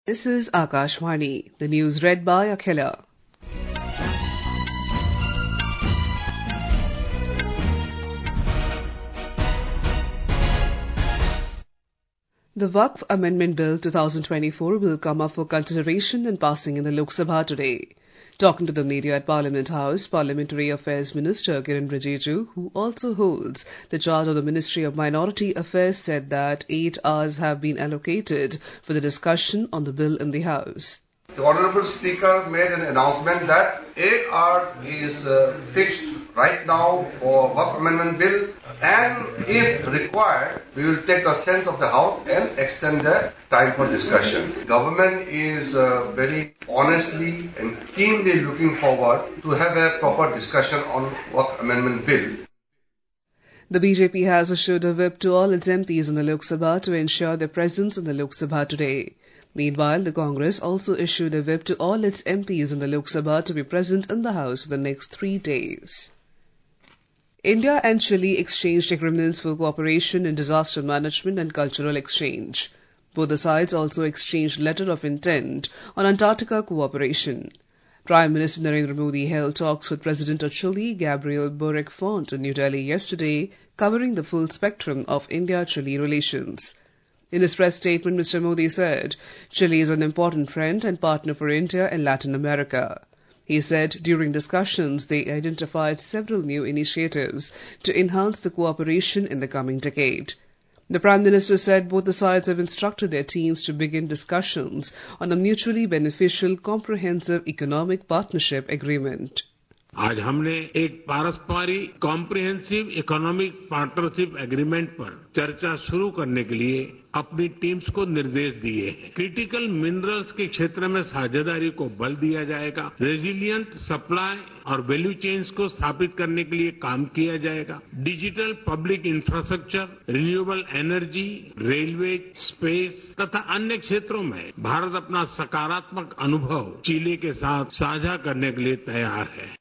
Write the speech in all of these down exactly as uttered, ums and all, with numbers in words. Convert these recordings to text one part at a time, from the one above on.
This is Akashvani, the news read by Akhila. The Waqf Amendment Bill twenty twenty-four will come up for consideration and passing in the Lok Sabha today. Talking to the media at Parliament House, Parliamentary Affairs Minister Kiren Rijiju, who also holds the charge of the Ministry of Minority Affairs, said that eight hours have been allocated for the discussion on the bill in the House. The Honourable Speaker made an announcement that eight hours is uh, fixed right now for Waqf Amendment Bill, and if required, we will take the sense of the House and extend the time for discussion. Government is uh, very honestly and keenly looking forward to have a proper discussion on Waqf Amendment Bill. The B J P has issued a whip to all its M Ps in the Lok Sabha to ensure their presence in the Lok Sabha today. Meanwhile, the Congress also issued a whip to all its M Ps in the Lok Sabha to be present in the House for the next three days. India and Chile exchanged agreements for cooperation in disaster management and cultural exchange. Both the sides also exchanged letter of intent on Antarctica cooperation. Prime Minister Narendra Modi held talks with President of Chile, Gabriel Boric Font, in New Delhi yesterday, covering the full spectrum of India-Chile relations. In his press statement, Mister Modi said, Chile is an important friend and partner for India and Latin America. He said during discussions they identified several new initiatives to enhance the cooperation in the coming decade. The Prime Minister said both the sides have instructed their teams to begin discussions on a mutually beneficial comprehensive economic partnership agreement. आज हमने एक पारस्परिक comprehensive economic partnership agreement पर चर्चा शुरू करने के लिए अपनी टीम्स को निर्देश दिए हैं। क्रिटिकल मिनरल्स के क्षेत्र में साझेदारी को बल दिया जाएगा। रेजिलिएंट सप्लाई और वैल्यू चेन्स को स्थापित करने के लिए काम किया जाएगा। Digital public infrastructure, renewable energy, railway, space तथा अन्य क्षेत्रों में भारत अपना सकारात्मक अनुभव चिली के साथ साझा करने के लिए तैयार है।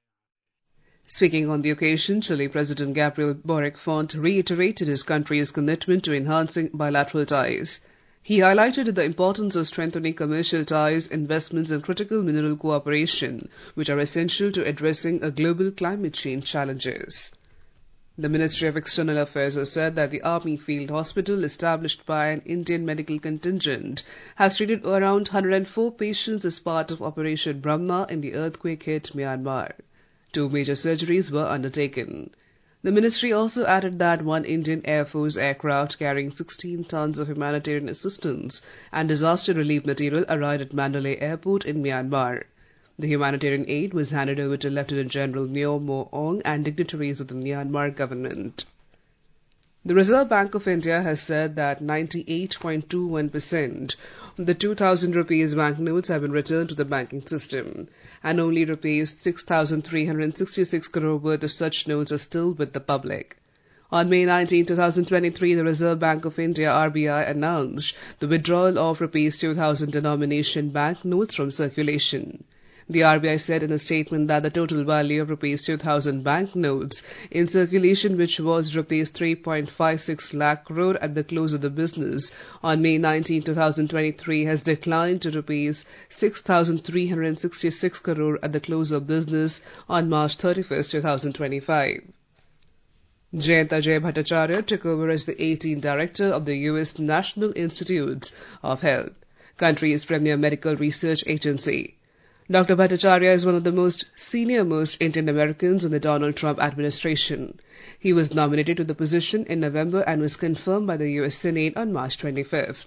Speaking on the occasion, Chile President Gabriel Boric Font reiterated his country's commitment to enhancing bilateral ties. He highlighted the importance of strengthening commercial ties, investments and critical mineral cooperation, which are essential to addressing a global climate change challenges. The Ministry of External Affairs has said that the Army Field Hospital established by an Indian medical contingent has treated around one hundred four patients as part of Operation Brahma in the earthquake-hit Myanmar. Two major surgeries were undertaken. The ministry also added that one Indian Air Force aircraft carrying sixteen tons of humanitarian assistance and disaster relief material arrived at Mandalay Airport in Myanmar. The humanitarian aid was handed over to Lieutenant General Neo Mo Ong and dignitaries of the Myanmar government. The Reserve Bank of India has said that ninety-eight point two one percent of the two thousand rupees banknotes have been returned to the banking system, and only rupees six thousand three hundred sixty-six crore worth of such notes are still with the public. On May nineteenth, twenty twenty-three, the Reserve Bank of India R B I announced the withdrawal of rupees two thousand denomination banknotes from circulation. The R B I said in a statement that the total value of rupees two thousand banknotes in circulation, which was rupees three point five six lakh crore at the close of the business on May nineteenth, twenty twenty-three, has declined to rupees six thousand three hundred sixty-six crore at the close of business on March thirty-first, twenty twenty-five. Jayant Ajay Bhattacharya took over as the eighteenth Director of the U S National Institutes of Health, country's premier medical research agency. Doctor Bhattacharya is one of the most senior-most Indian Americans in the Donald Trump administration. He was nominated to the position in November and was confirmed by the U S Senate on March twenty-fifth.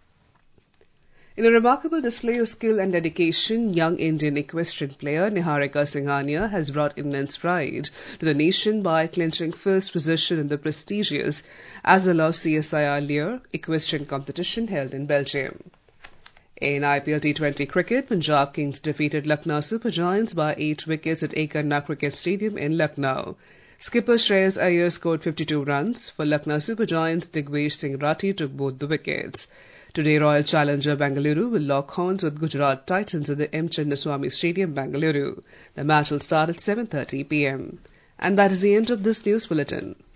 In a remarkable display of skill and dedication, young Indian equestrian player Niharika Singhania has brought immense pride to the nation by clinching first position in the prestigious Azelov C S I R Lear equestrian competition held in Belgium. In I P L T twenty cricket, Punjab Kings defeated Lucknow Super Giants by eight wickets at Ekarna Cricket Stadium in Lucknow. Skipper Shreyas Iyer scored fifty-two runs. For Lucknow Super Giants, Digvesh Singh Rathi took both the wickets. Today, Royal Challenger Bengaluru will lock horns with Gujarat Titans at the M. Chinnaswamy Stadium, Bengaluru. The match will start at seven thirty p m. And that is the end of this news bulletin.